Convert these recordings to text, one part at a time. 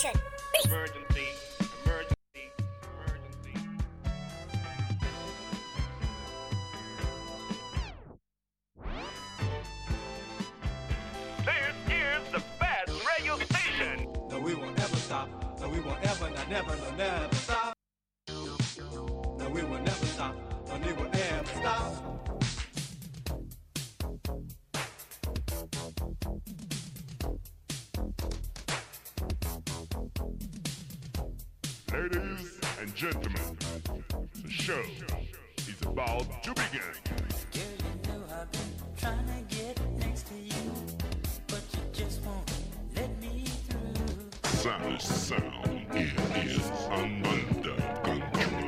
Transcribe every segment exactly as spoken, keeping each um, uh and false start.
station. Emergency, emergency, emergency. This is the best radio station. No, we won't ever stop. No, we won't ever, not never, no, never stop. No, we will never stop. No, we will ever stop. Ladies and gentlemen, the show is about to begin. Girl, you know I've been trying to get next to you, but you just won't let me through. Sound sound, it is under control.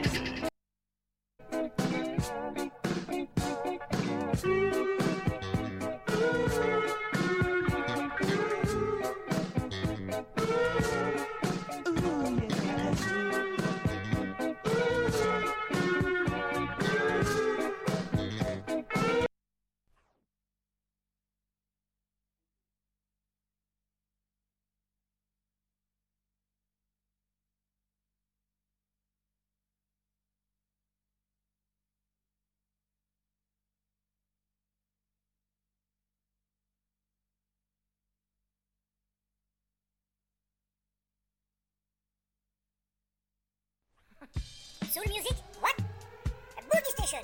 Soul music? What? A boogie station.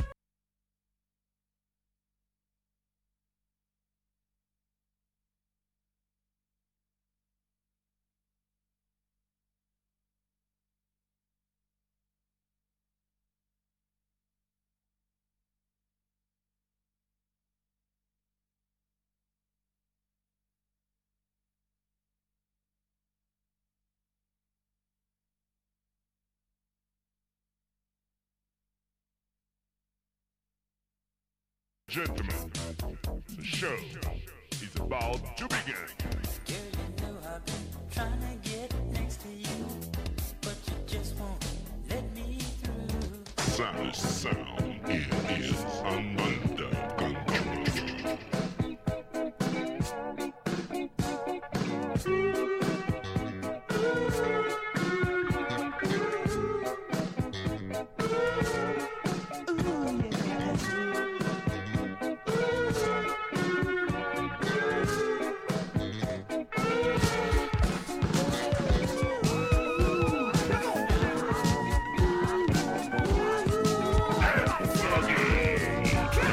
Gentlemen, the show is about to begin. Girl, you know I've been trying to get next to you, but you just won't let me through. Sound sound, it is under control. Okay.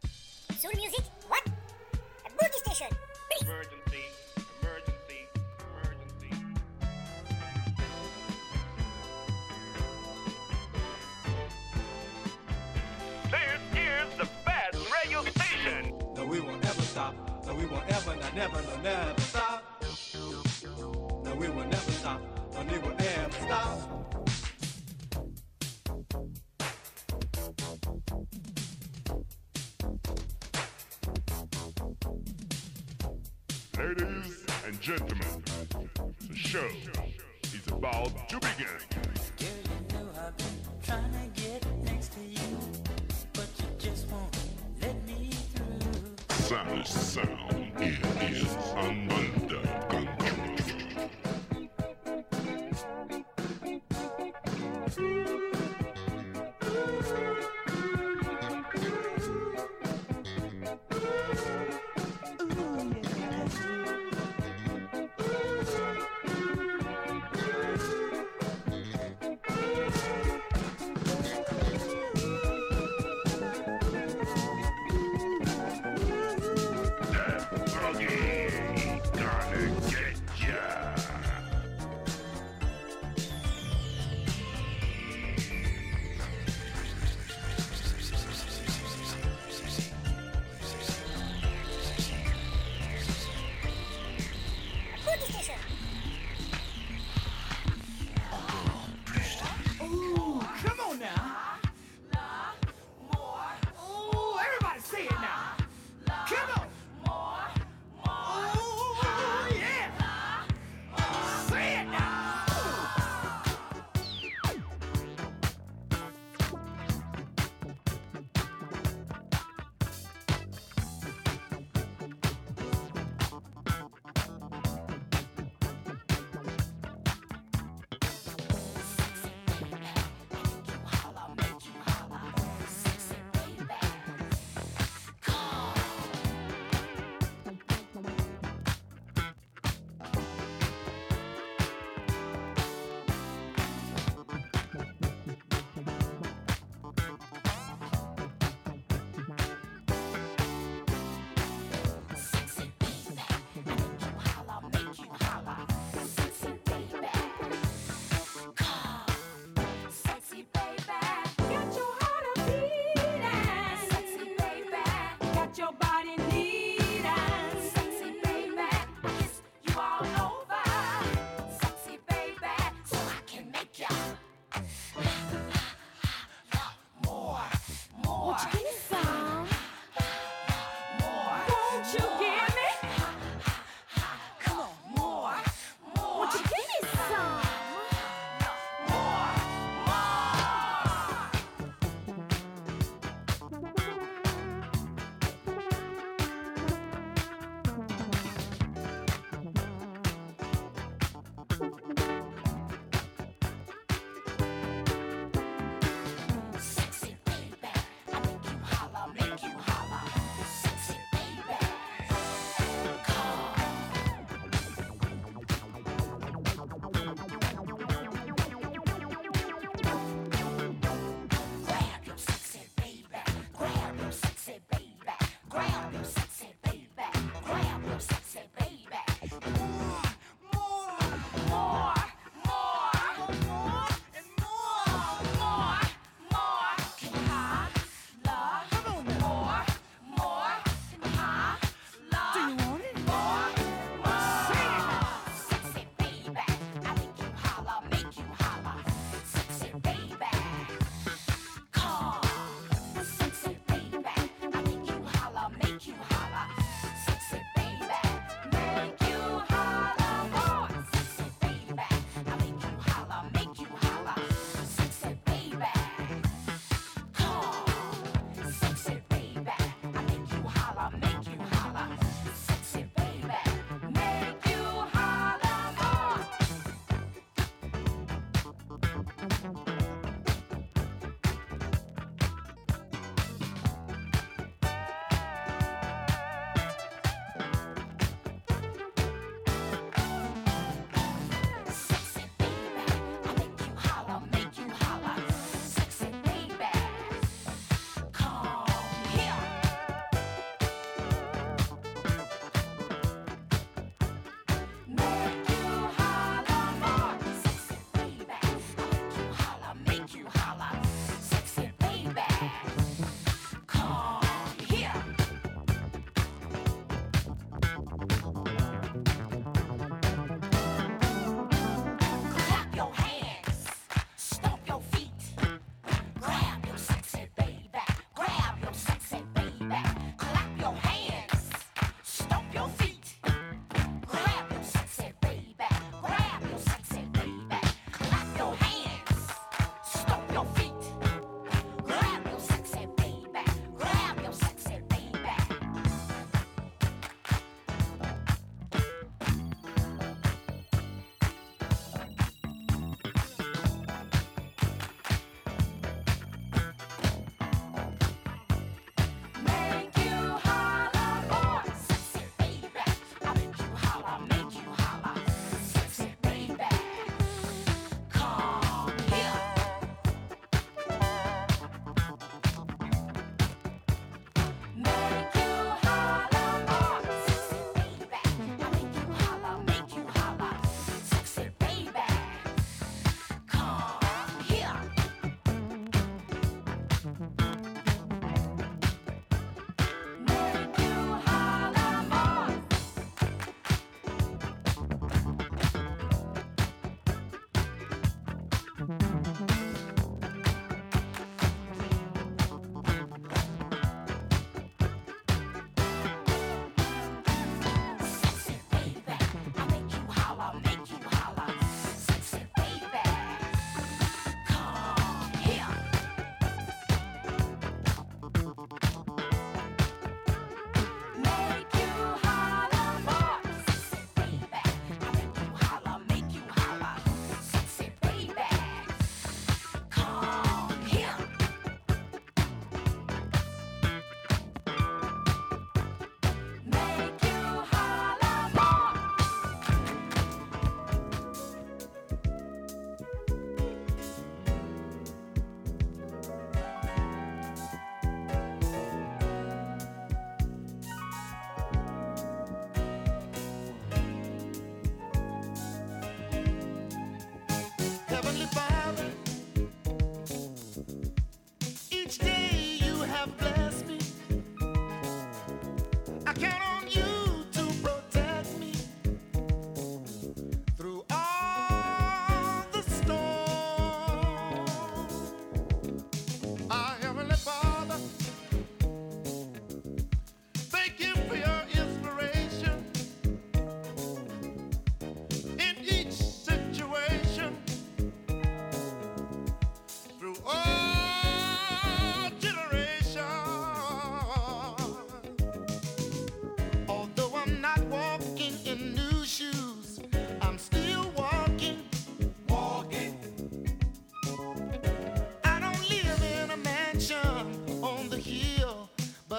Soul music? What? A boogie station. Please. Emergency, emergency, emergency. This is the best radio station. No, we won't ever stop. No, we won't ever, not never, no, never stop. No, we will never stop. No, we will ever stop. Ladies and gentlemen, the show is about to begin. Girl, you know I've been trying to get next to you, but you just won't let me through. Sound sound it is under control.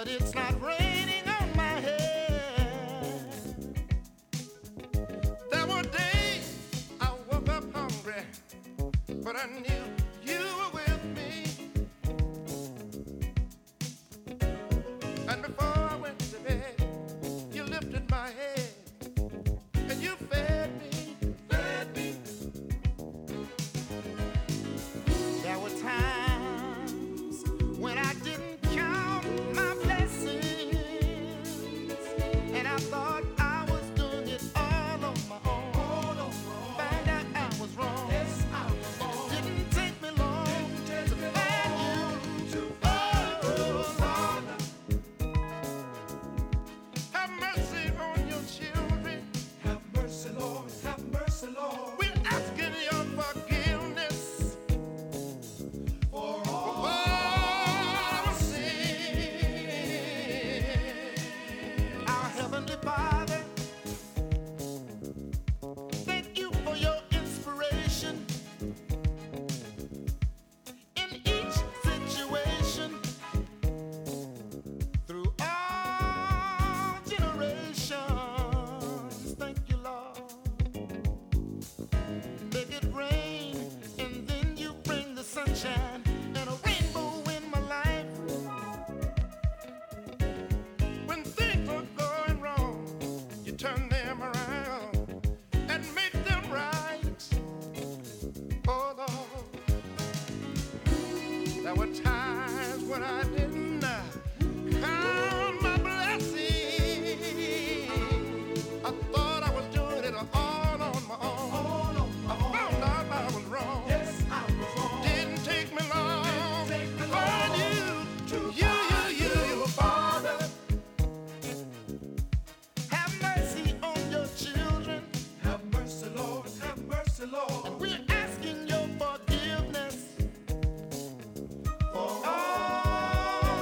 but it's not raining on my head. There were days I woke up hungry, but I knew you were with me. And before I went to bed, you lifted my head and you fed me, fed me. There were times when I didn't count my blessings, and I thought I was doing it all on my own. Found out I was wrong. Didn't take me long to find you. Oh, Lord, have mercy on your children. Have mercy, Lord. Have mercy, Lord. We're asking your forgiveness For for all all our sin. Our Heavenly Father, thank you for your inspiration in each situation through all generations. Thank you, Lord. Make it rain, and then you bring the sunshine and a rainbow in my life. When things are going wrong, you turn them around and make them right. Oh Lord, there were times when I didn't uh, count my blessings. I thought I was doing it all on my own. I found out I was wrong. yes, I was wrong. Didn't take me long take me to find long you, to you, find you, you, you, Father. Have mercy on your children. Have mercy, Lord. Have mercy, Lord. We're asking your forgiveness for all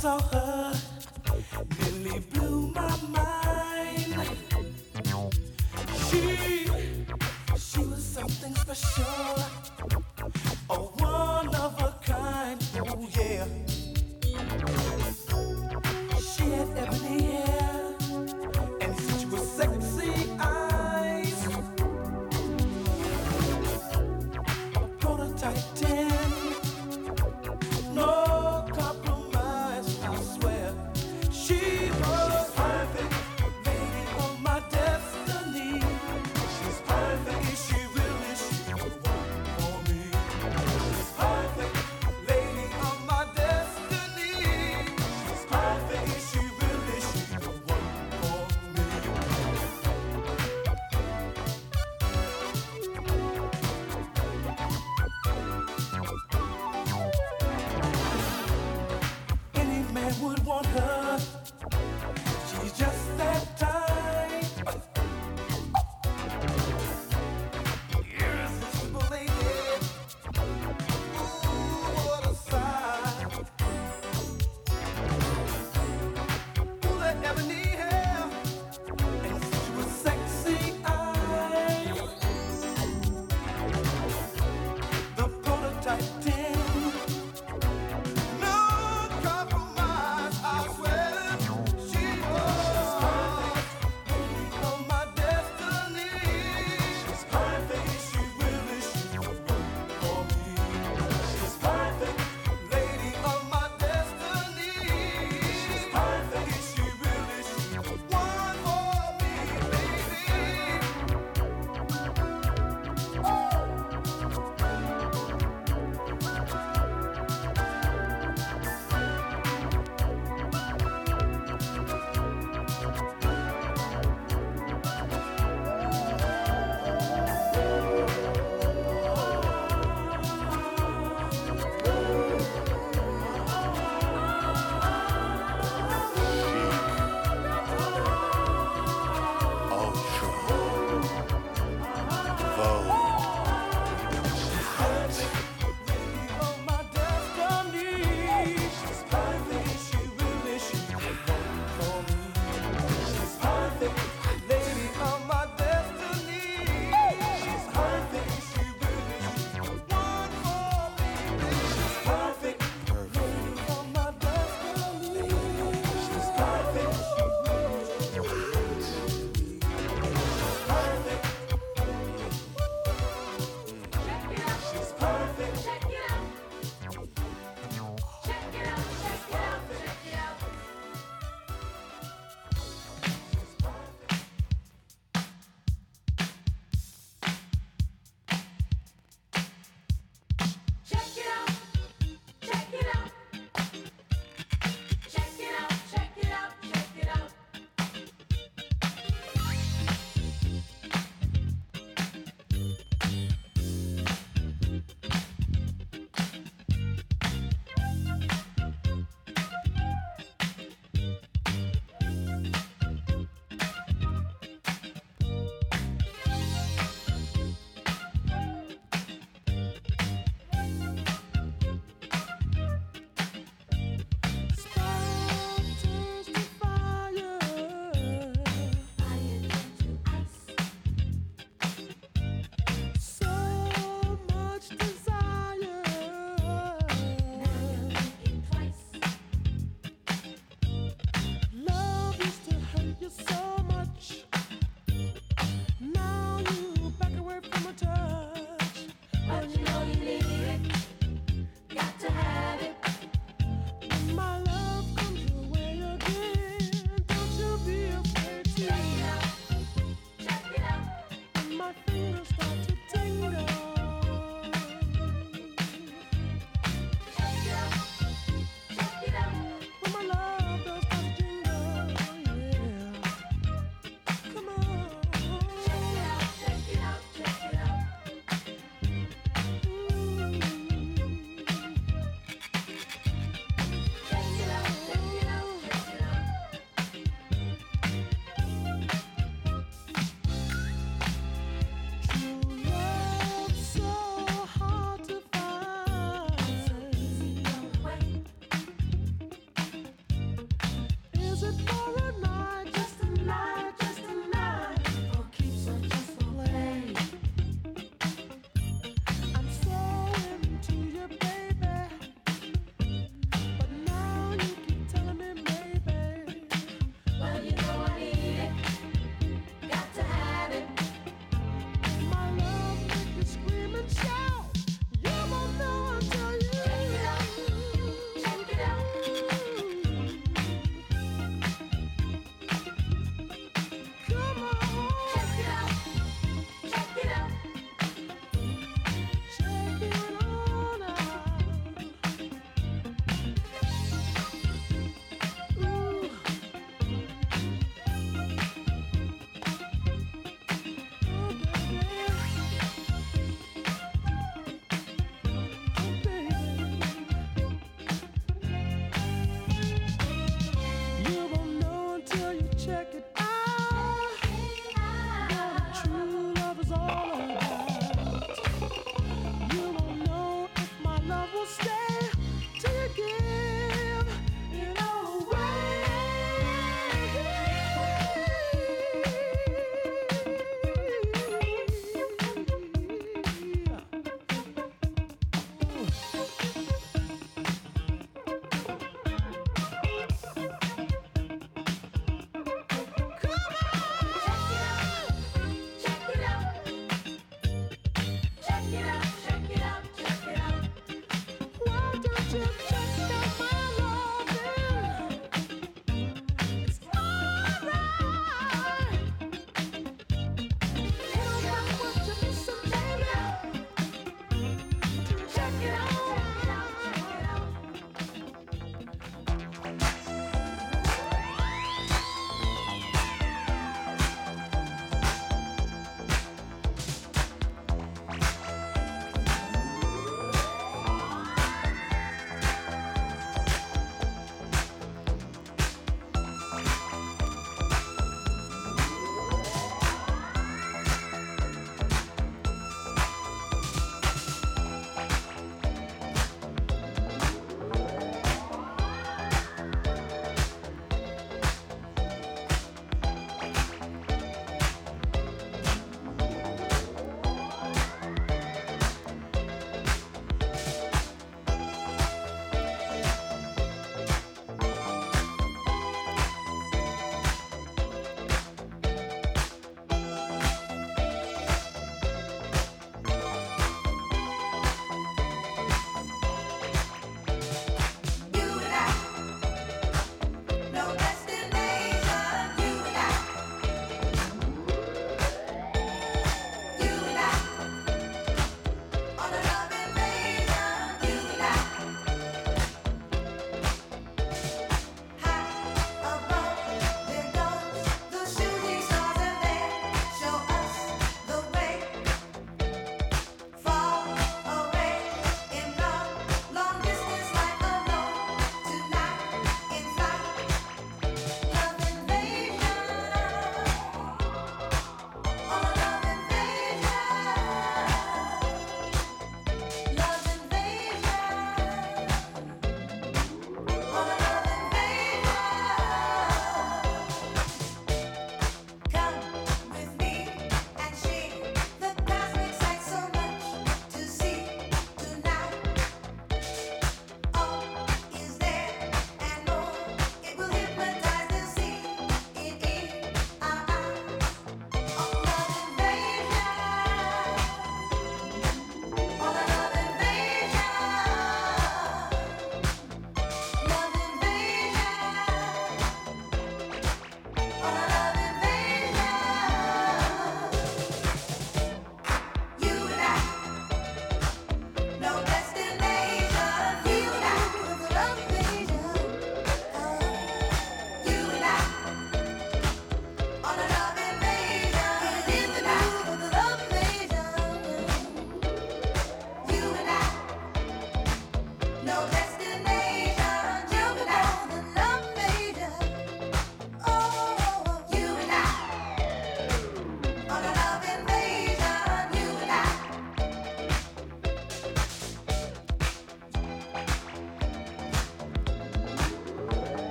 saw her, nearly blew my mind. She, she was something special, a one of a kind, oh yeah. She had ebony hair and such was sexy eyes. A prototype ten, no compromise, I swear. She was perfect, lady of my destiny. She's perfect, is she really, she was one for me. She's perfect, lady of my destiny.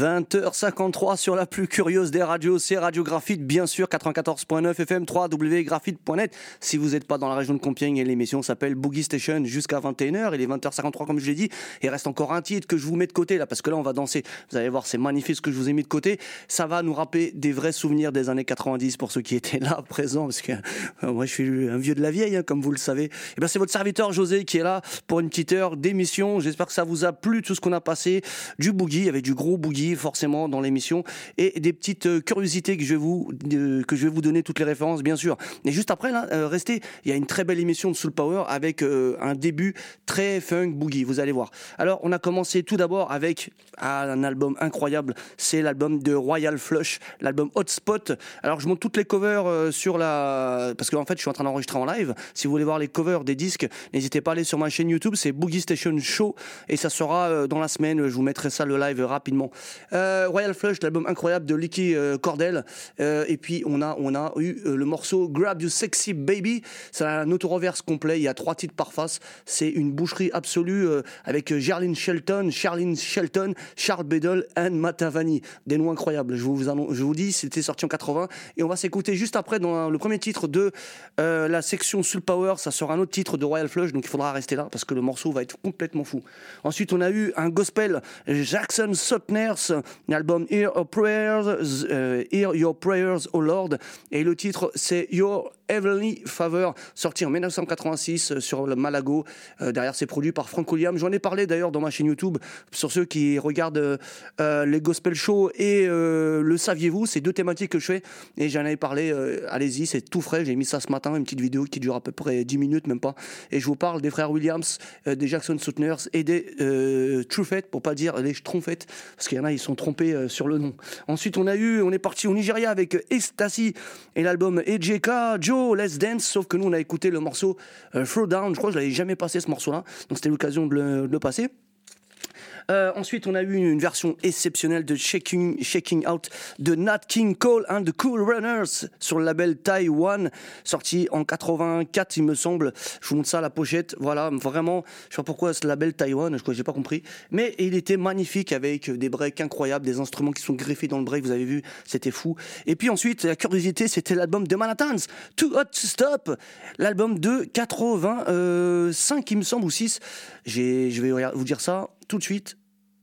vingt heures cinquante-trois sur la plus curieuse des radios, c'est Radio Graphite, bien sûr, quatre-vingt-quatorze virgule neuf F M, w w w point graphite point net. Si vous n'êtes pas dans la région de Compiègne, et l'émission s'appelle Boogie Station jusqu'à vingt et une heures. Il est vingt heures cinquante-trois, comme je l'ai dit. Il reste encore un titre que je vous mets de côté, là, parce que là, on va danser. Vous allez voir, c'est magnifique ce que je vous ai mis de côté. Ça va nous rappeler des vrais souvenirs des années quatre-vingt-dix pour ceux qui étaient là, présents, parce que euh, moi, je suis un vieux de la vieille, hein, comme vous le savez. Et bien, c'est votre serviteur José qui est là pour une petite heure d'émission. J'espère que ça vous a plu, tout ce qu'on a passé. Du boogie, il y avait du gros boogie, forcément, dans l'émission, et des petites euh, curiosités que je vais vous euh, que je vais vous donner toutes les références, bien sûr. Et juste après, là, euh, restez, il y a une très belle émission de Soul Power avec euh, un début très funk boogie, vous allez voir. Alors, on a commencé tout d'abord avec ah, un album incroyable, c'est l'album de Royal Flush, l'album Hotspot. Alors, je monte toutes les covers euh, sur la... Parce qu'en fait, je suis en train d'enregistrer en live. Si vous voulez voir les covers des disques, n'hésitez pas à aller sur ma chaîne YouTube, c'est Boogie Station Show, et ça sera euh, dans la semaine, je vous mettrai ça le live rapidement. Euh, Royal Flush, l'album incroyable de Licky euh, Cordell, euh, et puis on a, on a eu euh, le morceau Grab You Sexy Baby, c'est un auto-reverse complet, il y a trois titres par face, c'est une boucherie absolue euh, avec Gerlyn Shelton, Charlene Shelton, Charles Bedell et Matavani, des noms incroyables, je vous, annonce, je vous dis, c'était sorti en quatre-vingts, et on va s'écouter juste après dans le premier titre de euh, la section Soul Power, ça sera un autre titre de Royal Flush, donc il faudra rester là parce que le morceau va être complètement fou. Ensuite on a eu un gospel, Jackson Sotners, l'album Hear Your Prayers, uh, Hear Your Prayers, oh Lord, et le titre c'est Your Heavenly Favor, sorti en dix-neuf cent quatre-vingt-six sur le Malago. Euh, derrière, c'est produit par Frank Williams. J'en ai parlé d'ailleurs dans ma chaîne YouTube. Sur ceux qui regardent euh, les gospel shows et euh, le saviez-vous, c'est deux thématiques que je fais. Et j'en avais parlé. Euh, allez-y, c'est tout frais. J'ai mis ça ce matin, une petite vidéo qui dure à peu près dix minutes, même pas. Et je vous parle des frères Williams, euh, des Jackson Sotners et des euh, Truffet, pour pas dire les Schtroumpfettes, parce qu'il y en a, ils sont trompés euh, sur le nom. Ensuite, on a eu, on est parti au Nigeria avec Ecstasy et l'album E J K Joe Let's Dance, sauf que nous on a écouté le morceau euh, Throwdown, je crois que je l'avais jamais passé ce morceau là, donc c'était l'occasion de le, de le passer. Euh, ensuite, on a eu une version exceptionnelle de Shaking, Shaking Out de Nat King Cole and the Cool Runners sur le label Taiwan, sorti en quatre-vingt-quatre, il me semble. Je vous montre ça à la pochette. Voilà, vraiment, je sais pas pourquoi ce label Taiwan, je crois que j'ai pas compris. Mais il était magnifique avec des breaks incroyables, des instruments qui sont greffés dans le break, vous avez vu, c'était fou. Et puis ensuite, la curiosité, c'était l'album de Manhattans, Too Hot to Stop, l'album de quatre-vingt-cinq, il me semble, ou six. J'ai, je vais vous dire ça tout de suite.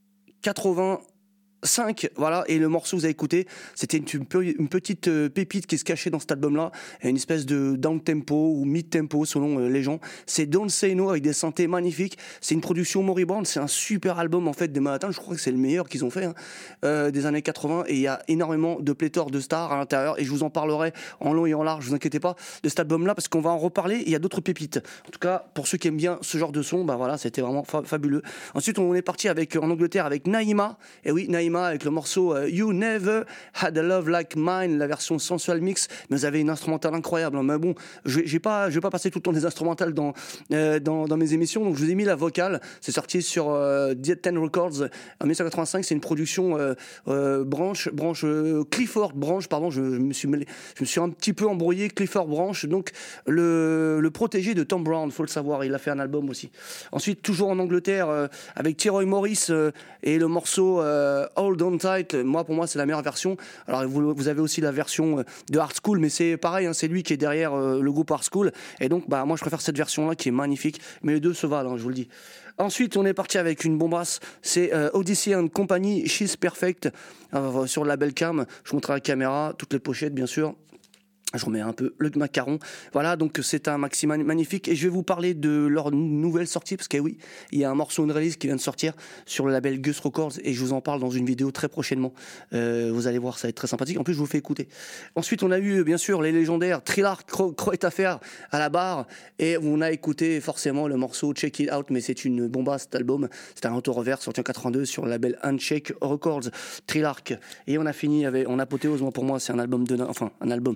quatre-vingt-cinq, voilà, et le morceau que vous avez écouté, c'était une, une petite euh, pépite qui se cachait dans cet album-là, une espèce de down-tempo ou mid-tempo selon euh, les gens. C'est Don't Say No avec des synthés magnifiques. C'est une production moribonde, c'est un super album en fait des Manhattans. Je crois que c'est le meilleur qu'ils ont fait hein, euh, des années quatre-vingts, et il y a énormément de pléthore de stars à l'intérieur, et je vous en parlerai en long et en large, vous inquiétez pas, de cet album-là, parce qu'on va en reparler. Il y a d'autres pépites. En tout cas, pour ceux qui aiment bien ce genre de son, bah voilà, c'était vraiment fa- fabuleux. Ensuite, on est parti avec en Angleterre avec Naïma, et oui, Naïma avec le morceau uh, You Never Had a Love Like Mine, la version sensual mix, mais vous avez une instrumentale incroyable, hein. Mais bon, je j'ai pas, je vais pas passer tout le temps des instrumentales dans, euh, dans, dans mes émissions, donc je vous ai mis la vocale, c'est sorti sur euh, Dead Ten Records en dix-neuf cent quatre-vingt-cinq, c'est une production euh, euh, branche, branche euh, Clifford Branch, pardon, je, je, me suis mêlé, je me suis un petit peu embrouillé, Clifford Branch, donc le, le protégé de Tom Brown, faut le savoir, il a fait un album aussi. Ensuite, toujours en Angleterre, euh, avec T-Roy Morris euh, et le morceau euh, Hold On Tight, moi pour moi c'est la meilleure version. Alors vous, vous avez aussi la version de Hard School, mais c'est pareil, hein, c'est lui qui est derrière euh, le groupe Hard School, et donc bah moi je préfère cette version là qui est magnifique, mais les deux se valent, hein, je vous le dis. Ensuite on est parti avec une bombasse, c'est euh, Odyssey and Company, She's Perfect, euh, sur le label Cam. Je vous montre à la caméra toutes les pochettes bien sûr. Je remets un peu le macaron. Voilà, donc c'est un maxi magnifique. Et je vais vous parler de leur nouvelle sortie, parce que oui, il y a un morceau de release qui vient de sortir sur le label Gus Records, et je vous en parle dans une vidéo très prochainement. Euh, vous allez voir, ça va être très sympathique. En plus, je vous fais écouter. Ensuite, on a eu, bien sûr, les légendaires Trillar, Croet Affair à la barre, et on a écouté forcément le morceau Check It Out, mais c'est une bombasse cet album. C'est un auto-reverse sorti en quatre-vingt-deux sur le label Uncheck Records, Trillark. Et on a fini avec, en apothéose, moi, pour moi, c'est un album de, enfin, un album. Il y a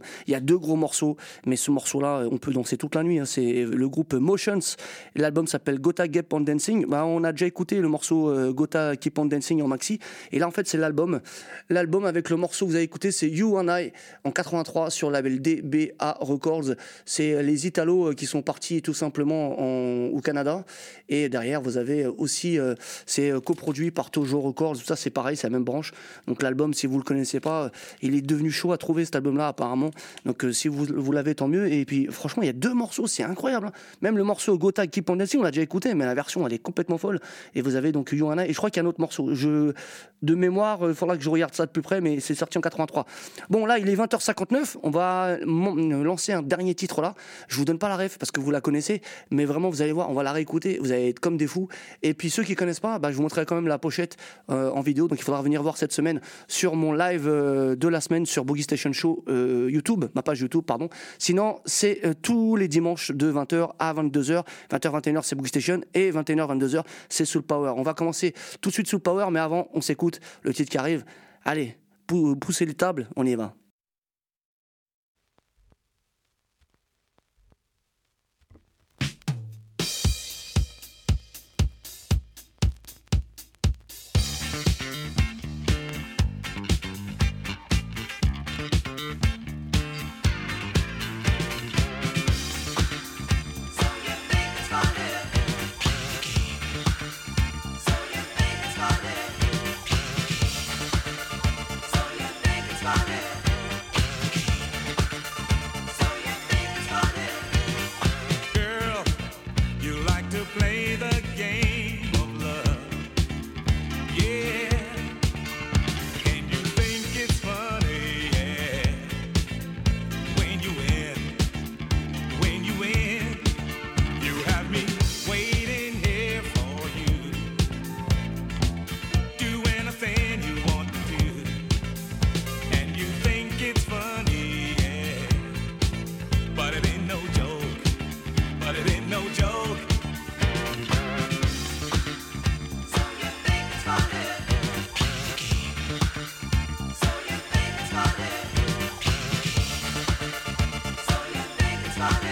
deux gros morceaux, mais ce morceau-là, on peut danser toute la nuit. Hein. C'est le groupe Motions. L'album s'appelle Gotta Keep on Dancing. Bah, on a déjà écouté le morceau euh, Gotta Keep on Dancing en maxi. Et là, en fait, c'est l'album. L'album avec le morceau que vous avez écouté, c'est You and I en quatre-vingt-trois sur le label D B A Records. C'est les Italos qui sont partis tout simplement en, au Canada. Et derrière, vous avez aussi, euh, c'est coproduit par Tojo Records. Tout ça, c'est pareil, c'est la même branche. Donc l'album, si vous le connaissez pas, il est devenu chaud à trouver cet album-là apparemment. Donc euh, si vous, vous l'avez, tant mieux. Et puis franchement, il y a deux morceaux, c'est incroyable. Hein. Même le morceau Gotta Keep on Dancing, on l'a déjà écouté, mais la version, elle est complètement folle. Et vous avez donc You and I. Et je crois qu'il y a un autre morceau. Je, de mémoire, il faudra que je regarde ça de plus près, mais c'est sorti en quatre-vingt-trois. Bon, là, il est vingt heures cinquante-neuf. On va lancer un dernier titre là. Je vous donne pas la ref parce que vous la connaissez, mais vraiment, vous allez voir, on va la réécouter. Vous allez être comme des fous. Et puis ceux qui connaissent pas, bah, je vous montrerai quand même la pochette euh, en vidéo. Donc il faudra venir voir cette semaine sur mon live euh, de la semaine sur Boogie Station Show euh, YouTube, ma page YouTube, pardon. Sinon, c'est euh, tous les dimanches de vingt heures à vingt-deux heures. vingt heures, vingt et une heures, c'est Boogie Station. Et vingt et une heures, vingt-deux heures, c'est Soul Power. On va commencer tout de suite Soul Power, mais avant, on s'écoute le titre qui arrive. Allez, pou- poussez les tables, on y va. It's funny.